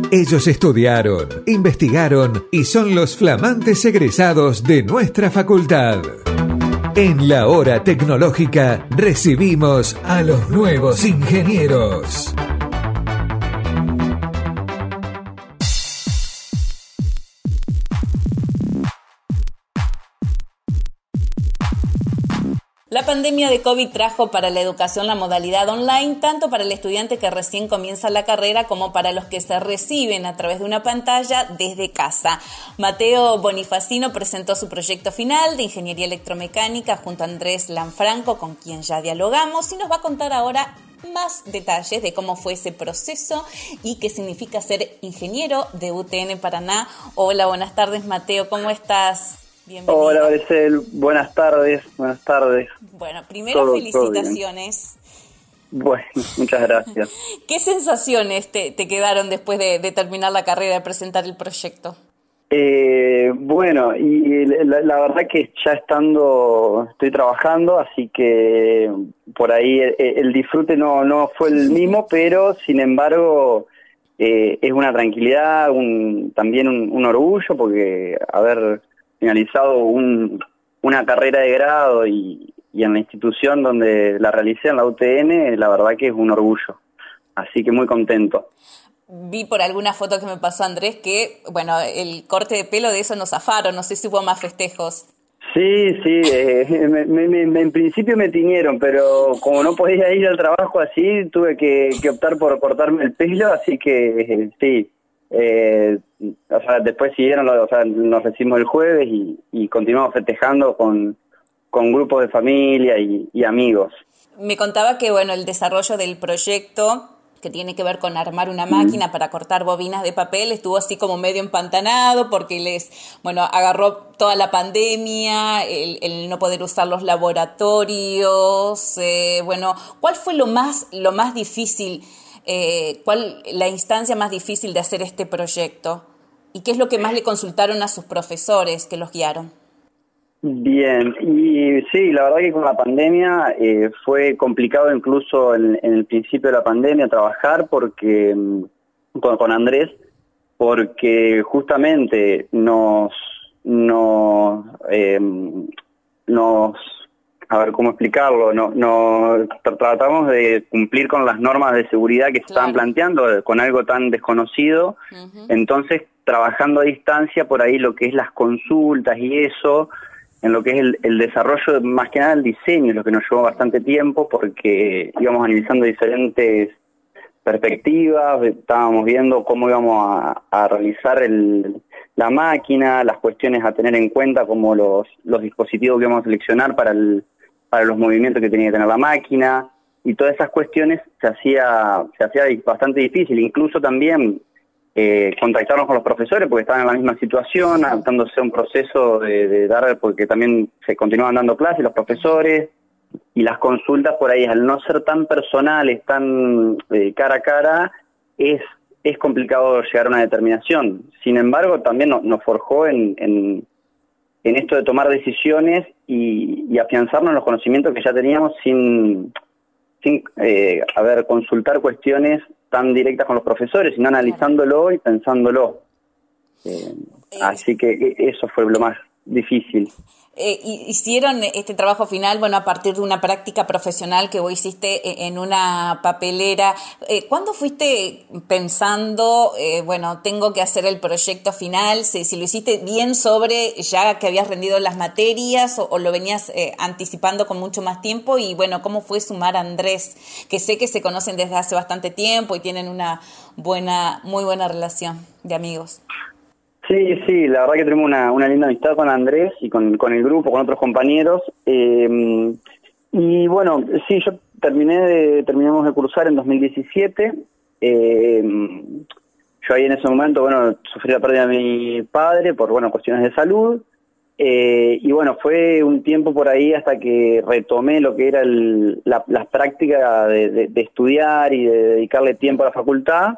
Ellos estudiaron, investigaron y son los flamantes egresados de nuestra facultad. En la hora tecnológica recibimos a los nuevos ingenieros. La pandemia de COVID trajo para la educación la modalidad online, tanto para el estudiante que recién comienza la carrera como para los que se reciben a través de una pantalla desde casa. Mateo Bonifacino presentó su proyecto final de Ingeniería Electromecánica junto a Andrés Lanfranco, con quien ya dialogamos, y nos va a contar ahora más detalles de cómo fue ese proceso y qué significa ser ingeniero de UTN Paraná. Hola, buenas tardes, Mateo, ¿cómo estás? Bienvenido. Hola, Maricel. Buenas tardes. Bueno, primero felicitaciones. Bueno, muchas gracias. ¿Qué sensaciones te quedaron después de terminar la carrera, de presentar el proyecto? Bueno, y la verdad que ya estoy trabajando, así que por ahí el disfrute no fue el mismo, pero sin embargo es una tranquilidad, también un orgullo, porque haber finalizado una carrera de grado y en la institución donde la realicé, en la UTN, la verdad que es un orgullo. Así que muy contento. Vi por alguna foto que me pasó Andrés que, bueno, el corte de pelo de eso nos zafaron, no sé si hubo más festejos. Sí, en principio me tiñeron, pero como no podía ir al trabajo así, tuve que optar por cortarme el pelo, así que sí. O sea, después siguieron, nos recibimos el jueves y continuamos festejando con grupos de familia y amigos. Me contaba que, bueno, el desarrollo del proyecto, que tiene que ver con armar una máquina para cortar bobinas de papel, estuvo así como medio empantanado porque agarró toda la pandemia, el no poder usar los laboratorios. ¿Cuál fue lo más difícil? ¿Cuál la instancia más difícil de hacer este proyecto? ¿Y qué es lo que más le consultaron a sus profesores que los guiaron? Bien, y sí, la verdad que con la pandemia fue complicado incluso en el principio de la pandemia trabajar porque con Andrés, porque justamente nos a ver cómo explicarlo, no tratamos de cumplir con las normas de seguridad que se estaban planteando con algo tan desconocido. Entonces trabajando a distancia por ahí lo que es las consultas y eso, en lo que es el desarrollo, más que nada el diseño, lo que nos llevó bastante tiempo porque íbamos analizando diferentes perspectivas, estábamos viendo cómo íbamos a realizar la máquina, las cuestiones a tener en cuenta, como los dispositivos que íbamos a seleccionar para los movimientos que tenía que tener la máquina, y todas esas cuestiones se hacía bastante difícil, incluso también contactarnos con los profesores porque estaban en la misma situación, adaptándose a un proceso de dar, porque también se continuaban dando clases los profesores, y las consultas por ahí, al no ser tan personales, tan cara a cara, es complicado llegar a una determinación. Sin embargo, también nos forjó en esto de tomar decisiones y afianzarnos en los conocimientos que ya teníamos sin consultar cuestiones tan directas con los profesores, sino analizándolo y pensándolo. Así que eso fue lo más difícil. Hicieron este trabajo final, a partir de una práctica profesional que vos hiciste en una papelera. ¿Cuándo fuiste pensando, tengo que hacer el proyecto final? Si lo hiciste bien sobre ya que habías rendido las materias o lo venías anticipando con mucho más tiempo, y ¿cómo fue sumar a Andrés? Que sé que se conocen desde hace bastante tiempo y tienen una muy buena relación de amigos. Sí, la verdad que tenemos una linda amistad con Andrés y con el grupo, con otros compañeros. Y bueno, sí, yo terminamos de cursar en 2017. Yo ahí en ese momento, sufrí la pérdida de mi padre por, cuestiones de salud. Y fue un tiempo por ahí hasta que retomé lo que era las prácticas de estudiar y de dedicarle tiempo a la facultad.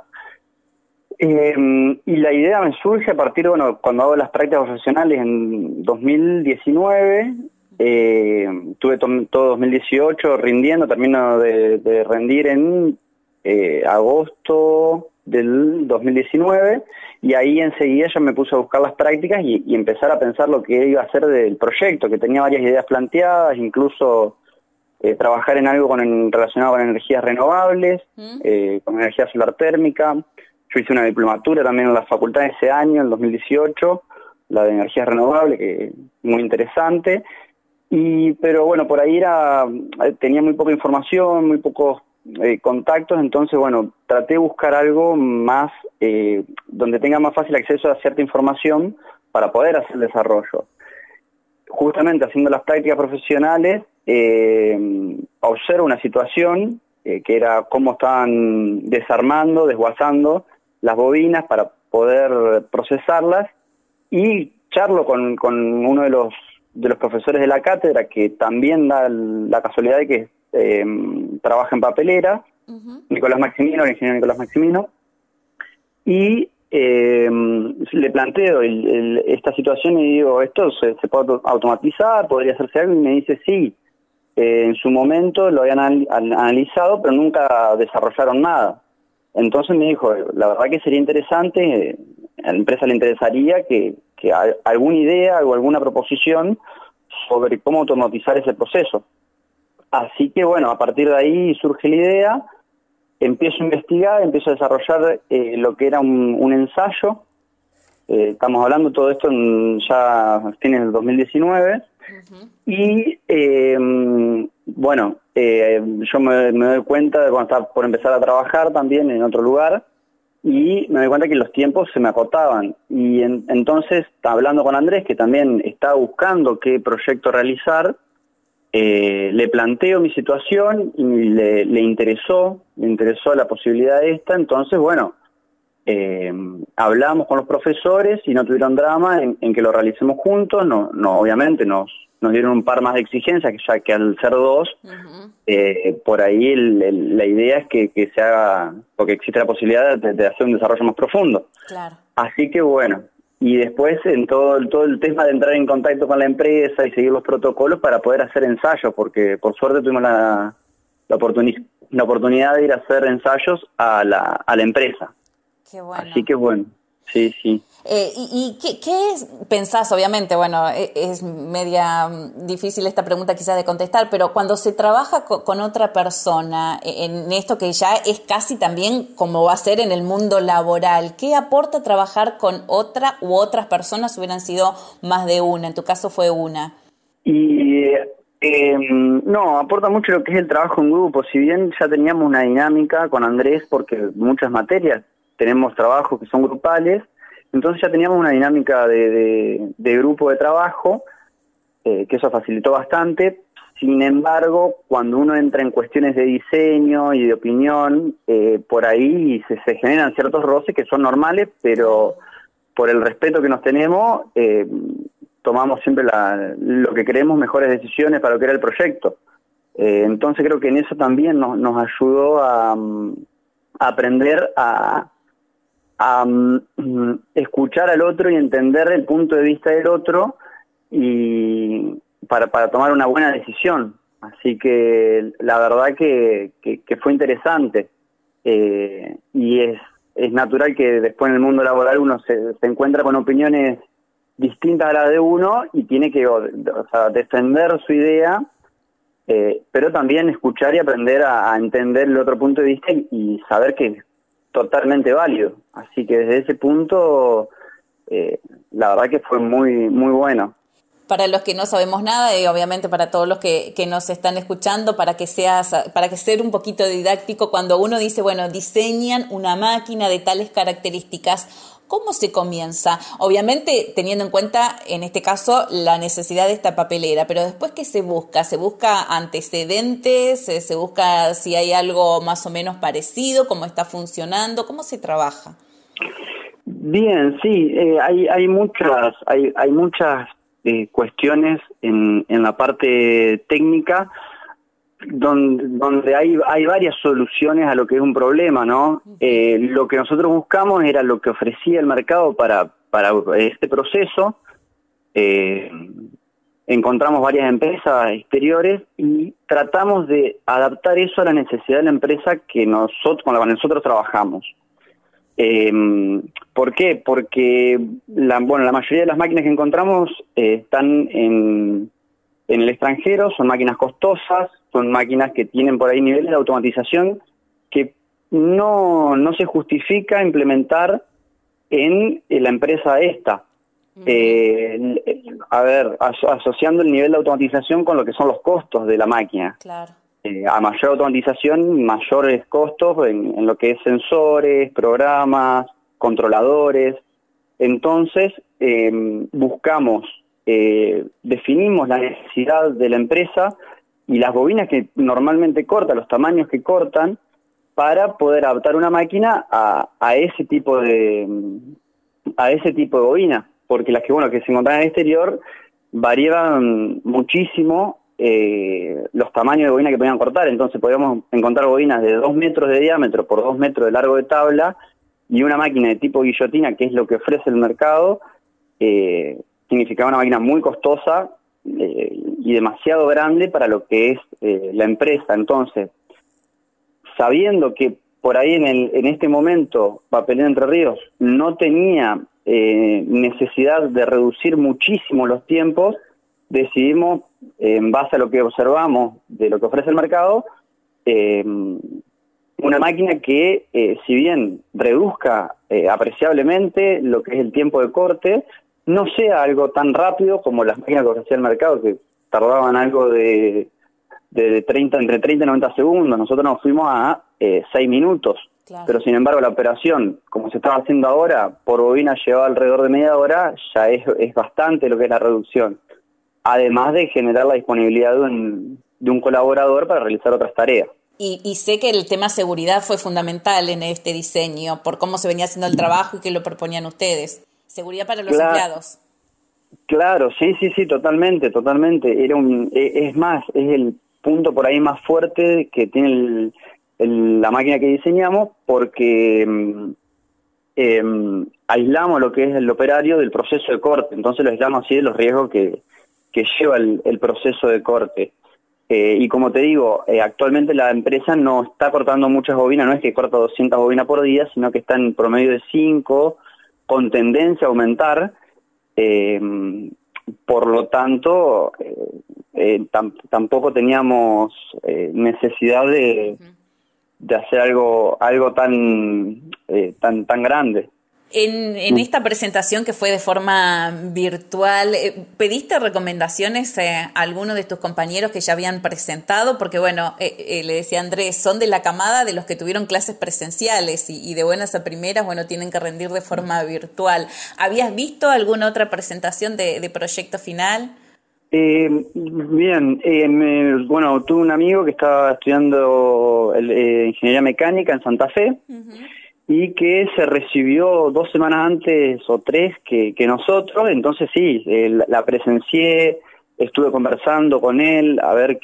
Y la idea me surge a partir, cuando hago las prácticas profesionales en 2019, tuve todo 2018 rindiendo, termino de rendir en agosto del 2019, y ahí enseguida ya me puse a buscar las prácticas y empezar a pensar lo que iba a hacer del proyecto, que tenía varias ideas planteadas, incluso trabajar en algo relacionado con energías renovables, con energía solar térmica. Yo hice una diplomatura también en la facultad ese año, en 2018, la de energías renovables, que es muy interesante. Pero bueno, por ahí tenía muy poca información, muy pocos contactos, entonces bueno, traté de buscar algo más donde tenga más fácil acceso a cierta información para poder hacer el desarrollo. Justamente haciendo las prácticas profesionales, observo una situación que era cómo estaban desarmando, desguazando las bobinas para poder procesarlas, y charlo con uno de los profesores de la cátedra, que también da la casualidad de que trabaja en papelera, Nicolás Maximino, el ingeniero Nicolás Maximino, y le planteo esta situación y digo, ¿esto se puede automatizar? ¿Podría hacerse algo? Y me dice, sí, en su momento lo habían analizado, pero nunca desarrollaron nada. Entonces me dijo, la verdad que sería interesante, a la empresa le interesaría que alguna idea o alguna proposición sobre cómo automatizar ese proceso. Así que bueno, a partir de ahí surge la idea, empiezo a investigar, empiezo a desarrollar lo que era un ensayo. Estamos hablando de todo esto ya a fines del 2019. Y bueno, yo me doy cuenta de cuando estaba por empezar a trabajar también en otro lugar, y me doy cuenta que los tiempos se me acotaban. Y entonces, hablando con Andrés, que también estaba buscando qué proyecto realizar, le planteo mi situación y le interesó la posibilidad de esta. Entonces, bueno, hablamos con los profesores y no tuvieron drama en que lo realicemos juntos. No, obviamente nos dieron un par más de exigencias, ya que al ser dos, por ahí la idea es que se haga, porque existe la posibilidad de hacer un desarrollo más profundo. Claro. Así que bueno, y después en todo el tema de entrar en contacto con la empresa y seguir los protocolos para poder hacer ensayos, porque por suerte tuvimos la oportunidad de ir a hacer ensayos a la empresa. Qué bueno. Así que bueno, sí. ¿Y qué pensás? Obviamente, bueno, es media difícil esta pregunta quizás de contestar, pero cuando se trabaja con otra persona en esto que ya es casi también como va a ser en el mundo laboral, ¿qué aporta trabajar con otra u otras personas? Hubieran sido más de una, en tu caso fue una. No, aporta mucho lo que es el trabajo en grupo. Si bien ya teníamos una dinámica con Andrés, porque muchas materias tenemos trabajos que son grupales, entonces ya teníamos una dinámica de grupo de trabajo, que eso facilitó bastante. Sin embargo, cuando uno entra en cuestiones de diseño y de opinión, por ahí se generan ciertos roces que son normales, pero por el respeto que nos tenemos, tomamos siempre lo que creemos mejores decisiones para lo que era el proyecto. Entonces creo que en eso también nos ayudó a aprender a escuchar al otro y entender el punto de vista del otro, y para tomar una buena decisión. Así que la verdad que fue interesante, y es natural que después en el mundo laboral uno se encuentra con opiniones distintas a las de uno y tiene que defender su idea, pero también escuchar y aprender a entender el otro punto de vista y saber que es totalmente válido. Así que desde ese punto, la verdad que fue muy, muy bueno. Para los que no sabemos nada, y obviamente para todos los que nos están escuchando, para que sea un poquito didáctico, cuando uno dice, bueno, diseñan una máquina de tales características, ¿cómo se comienza? Obviamente teniendo en cuenta, en este caso, la necesidad de esta papelera, pero después, ¿qué se busca? ¿Se busca antecedentes? ¿Se busca si hay algo más o menos parecido? ¿Cómo está funcionando? ¿Cómo se trabaja? Bien, sí, hay muchas cuestiones en la parte técnica donde hay varias soluciones a lo que es un problema, ¿no? Lo que nosotros buscamos era lo que ofrecía el mercado para este proceso. Encontramos varias empresas exteriores y tratamos de adaptar eso a la necesidad de la empresa con la que nosotros trabajamos. ¿Por qué? Porque la mayoría de las máquinas que encontramos están en el extranjero, son máquinas costosas, son máquinas que tienen por ahí niveles de automatización que no se justifica implementar en la empresa esta. Asociando el nivel de automatización con lo que son los costos de la máquina. Claro. A mayor automatización, mayores costos en lo que es sensores, programas, controladores. Entonces, definimos la necesidad de la empresa y las bobinas que normalmente cortan, los tamaños que cortan, para poder adaptar una máquina a ese tipo de bobina, porque las que se encontraban en el exterior variaban muchísimo los tamaños de bobina que podían cortar. Entonces podíamos encontrar bobinas de 2 metros de diámetro por 2 metros de largo de tabla, y una máquina de tipo guillotina, que es lo que ofrece el mercado, significaba una máquina muy costosa y demasiado grande para lo que es la empresa. Entonces, sabiendo que por ahí en este momento Papelera Entre Ríos no tenía necesidad de reducir muchísimo los tiempos, decidimos, en base a lo que observamos de lo que ofrece el mercado, una máquina que, si bien reduzca apreciablemente lo que es el tiempo de corte, no sea algo tan rápido como las máquinas que ofrecía el mercado, que tardaban algo de entre 30 y 90 segundos. Nosotros nos fuimos a 6 minutos. Claro. Pero sin embargo la operación, como se estaba haciendo ahora, por bobina llevaba alrededor de media hora, ya es bastante lo que es la reducción. Además de generar la disponibilidad de un colaborador para realizar otras tareas. Y sé que el tema seguridad fue fundamental en este diseño, por cómo se venía haciendo el trabajo y que lo proponían ustedes. Seguridad para los empleados. Claro, sí, totalmente. Es el punto por ahí más fuerte que tiene la máquina que diseñamos, porque aislamos lo que es el operario del proceso de corte. Entonces lo aislamos así de los riesgos que lleva el proceso de corte. Y como te digo, actualmente la empresa no está cortando muchas bobinas, no es que corta 200 bobinas por día, sino que está en promedio de 5, con tendencia a aumentar. Por lo tanto, tampoco teníamos necesidad de hacer algo tan grande. En esta presentación que fue de forma virtual, ¿pediste recomendaciones a alguno de tus compañeros que ya habían presentado? Porque le decía Andrés, son de la camada de los que tuvieron clases presenciales y de buenas a primeras, tienen que rendir de forma virtual. ¿Habías visto alguna otra presentación de proyecto final? Bien, tuve un amigo que estaba estudiando ingeniería mecánica en Santa Fe. Uh-huh. Y que se recibió 2 semanas antes o 3 que nosotros. Entonces sí, la presencié, estuve conversando con él a ver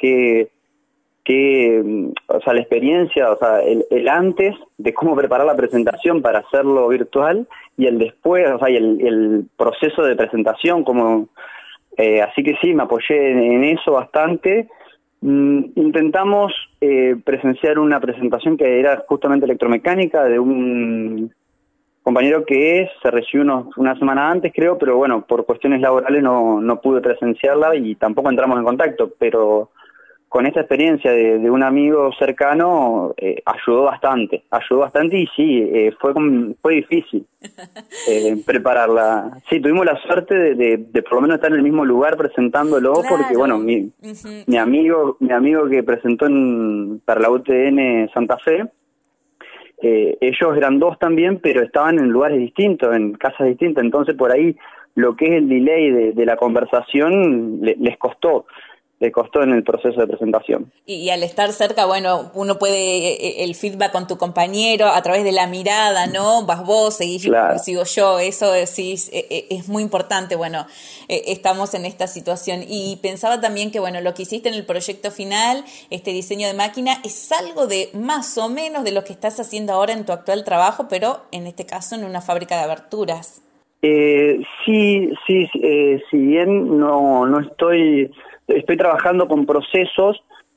la experiencia, el antes de cómo preparar la presentación para hacerlo virtual, y el después, y el proceso de presentación, así que sí, me apoyé en eso bastante. Intentamos presenciar una presentación que era justamente electromecánica de un compañero que se recibió una semana antes, creo, pero por cuestiones laborales no pude presenciarla y tampoco entramos en contacto, pero con esta experiencia de un amigo cercano ayudó bastante y sí, fue difícil prepararla. Sí, tuvimos la suerte de por lo menos estar en el mismo lugar presentándolo. Claro. Porque mi amigo que presentó para la UTN Santa Fe, ellos eran 2 también, pero estaban en lugares distintos, en casas distintas, entonces por ahí lo que es el delay de la conversación les costó en el proceso de presentación. Y al estar cerca, uno puede, el feedback con tu compañero a través de la mirada, ¿no? Vas vos, seguís, claro. Sigo yo, eso es muy importante. Estamos en esta situación. Y pensaba también que, lo que hiciste en el proyecto final, este diseño de máquina, es algo de más o menos de lo que estás haciendo ahora en tu actual trabajo, pero en este caso en una fábrica de aberturas. Sí, si bien no estoy trabajando con procesos,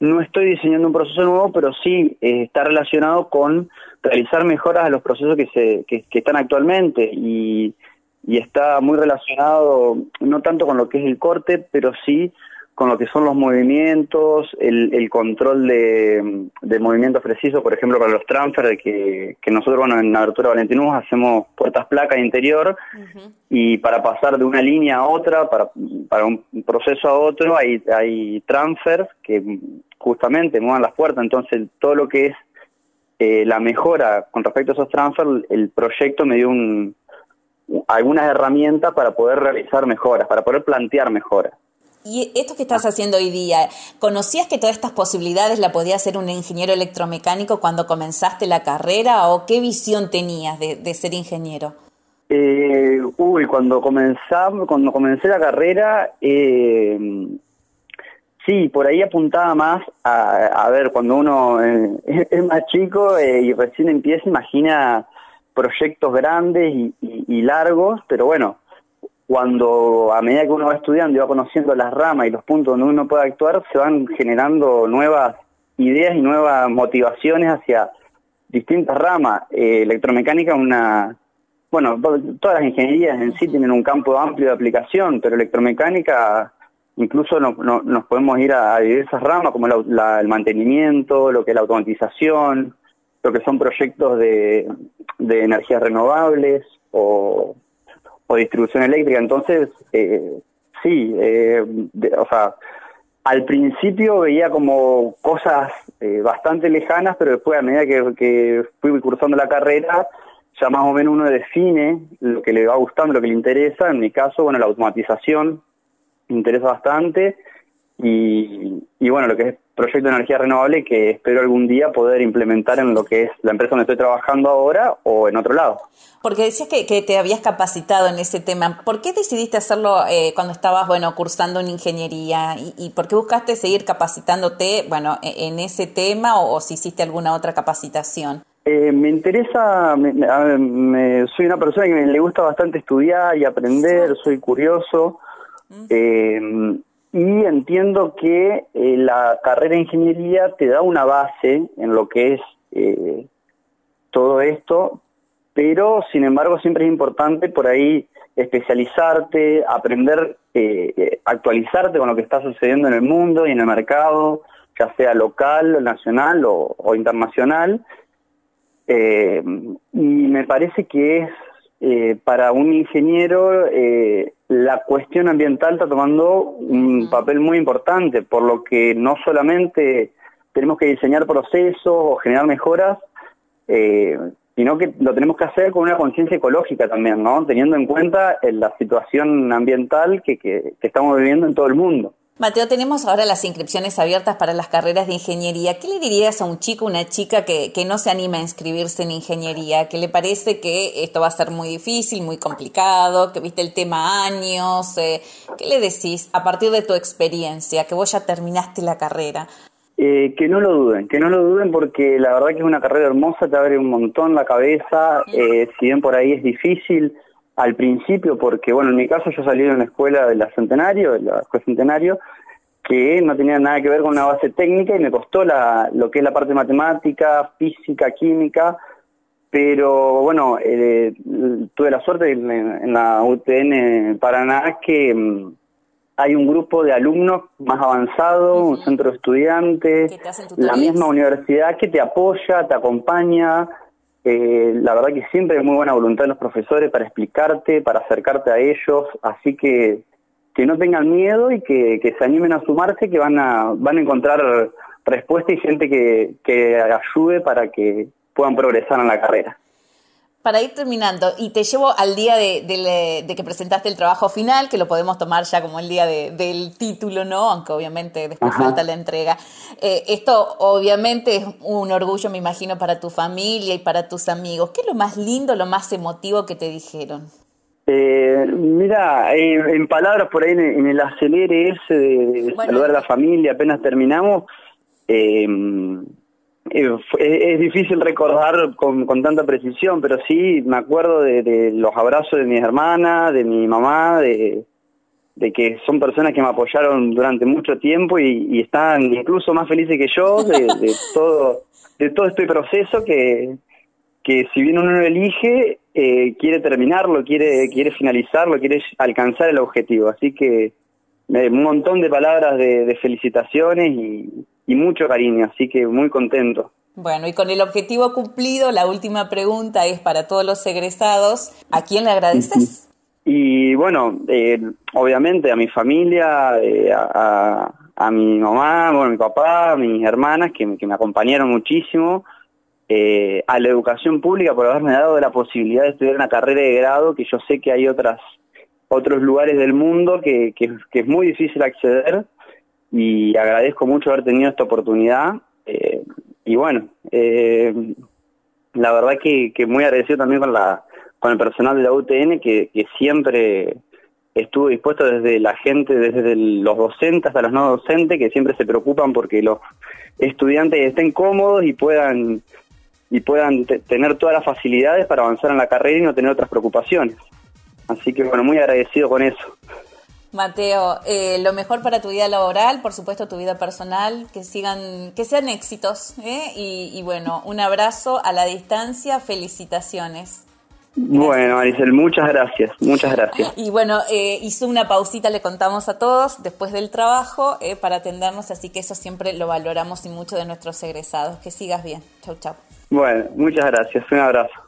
no estoy diseñando un proceso nuevo, pero sí está relacionado con realizar mejoras a los procesos que están actualmente y está muy relacionado no tanto con lo que es el corte, pero sí con lo que son los movimientos, el control de movimientos precisos, por ejemplo, para los transfer, que nosotros, bueno, en Abertura Valentinus hacemos puertas placa interior, y para pasar de una línea a otra, para un proceso a otro, hay transfers que justamente muevan las puertas. Entonces, todo lo que es la mejora con respecto a esos transfers, el proyecto me dio algunas herramientas para poder realizar mejoras, para poder plantear mejoras. Y esto que estás haciendo hoy día, ¿conocías que todas estas posibilidades la podía hacer un ingeniero electromecánico cuando comenzaste la carrera, o qué visión tenías de ser ingeniero? Cuando comencé la carrera, sí, por ahí apuntaba más a ver, cuando uno es más chico y recién empieza, imagina proyectos grandes y largos, pero bueno, cuando a medida que uno va estudiando y va conociendo las ramas y los puntos donde uno puede actuar, se van generando nuevas ideas y nuevas motivaciones hacia distintas ramas. Electromecánica todas las ingenierías en sí tienen un campo amplio de aplicación, pero electromecánica incluso nos podemos ir a diversas ramas, como el mantenimiento, lo que es la automatización, lo que son proyectos de energías renovables o distribución eléctrica. Entonces, al principio veía como cosas bastante lejanas, pero después, a medida que fui cursando la carrera, ya más o menos uno define lo que le va gustando, lo que le interesa. En mi caso, bueno, la automatización me interesa bastante, y bueno, lo que es proyecto de energía renovable, que espero algún día poder implementar en lo que es la empresa donde estoy trabajando ahora o en otro lado. Porque decías que te habías capacitado en ese tema. ¿Por qué decidiste hacerlo cuando estabas, cursando en ingeniería? ¿Y por qué buscaste seguir capacitándote, en ese tema, o si hiciste alguna otra capacitación? Me interesa, soy una persona que le gusta bastante estudiar y aprender, soy curioso, y entiendo que la carrera de ingeniería te da una base en lo que es todo esto, pero sin embargo siempre es importante por ahí especializarte, aprender, actualizarte con lo que está sucediendo en el mundo y en el mercado, ya sea local, nacional o internacional. Y me parece que es para un ingeniero la cuestión ambiental está tomando un papel muy importante, por lo que no solamente tenemos que diseñar procesos o generar mejoras, sino que lo tenemos que hacer con una conciencia ecológica también, ¿no? Teniendo en cuenta la situación ambiental que estamos viviendo en todo el mundo. Mateo, tenemos ahora las inscripciones abiertas para las carreras de ingeniería. ¿Qué le dirías a un chico o una chica que no se anima a inscribirse en ingeniería? ¿Que le parece que esto va a ser muy difícil, muy complicado, que viste el tema años? ¿Qué le decís a partir de tu experiencia, que vos ya terminaste la carrera? Que no lo duden porque la verdad que es una carrera hermosa, te abre un montón la cabeza, si bien por ahí es difícil al principio, porque bueno, en mi caso yo salí de una escuela de la Centenario, que no tenía nada que ver con una base técnica y me costó lo que es la parte matemática, física, química, pero bueno, tuve la suerte en la UTN Paraná que hay un grupo de alumnos más avanzado, un centro de estudiantes, la misma universidad que te apoya, te acompaña. La verdad que siempre hay muy buena voluntad de los profesores para explicarte, para acercarte a ellos, así que no tengan miedo y que se animen a sumarse, que van a encontrar respuesta y gente que ayude para que puedan progresar en la carrera. Para ir terminando, y te llevo al día de que presentaste el trabajo final, que lo podemos tomar ya como el día del título, ¿no? Aunque obviamente después falta la entrega. Esto obviamente es un orgullo, me imagino, para tu familia y para tus amigos. ¿Qué es lo más lindo, lo más emotivo que te dijeron? Mira, en palabras por ahí en el acelere ese de saludar a la familia apenas terminamos, es difícil recordar con tanta precisión, pero sí me acuerdo de los abrazos de mis hermanas, de mi mamá, de que son personas que me apoyaron durante mucho tiempo y están incluso más felices que yo de todo este proceso que si bien uno lo elige, quiere terminarlo, quiere finalizarlo, quiere alcanzar el objetivo. Así que un montón de palabras de felicitaciones y mucho cariño, así que muy contento. Bueno, y con el objetivo cumplido, la última pregunta es para todos los egresados. ¿A quién le agradeces? Y bueno, obviamente a mi familia, a mi mamá, bueno, a mi papá, a mis hermanas que me acompañaron muchísimo, a la educación pública por haberme dado la posibilidad de estudiar una carrera de grado, que yo sé que hay otros lugares del mundo que es muy difícil acceder, y agradezco mucho haber tenido esta oportunidad. Y bueno, la verdad que muy agradecido también con el personal de la UTN que siempre estuvo dispuesto, desde la gente, desde los docentes hasta los no docentes, que siempre se preocupan porque los estudiantes estén cómodos y puedan tener todas las facilidades para avanzar en la carrera y no tener otras preocupaciones. Así que bueno, muy agradecido con eso. Mateo, lo mejor para tu vida laboral, por supuesto tu vida personal, que sean éxitos, y bueno, un abrazo a la distancia, felicitaciones. Bueno, Maricel, muchas gracias. Y bueno, hizo una pausita, le contamos a todos, después del trabajo, para atendernos, así que eso siempre lo valoramos y mucho de nuestros egresados. Que sigas bien. Chau, chau. Bueno, muchas gracias, un abrazo.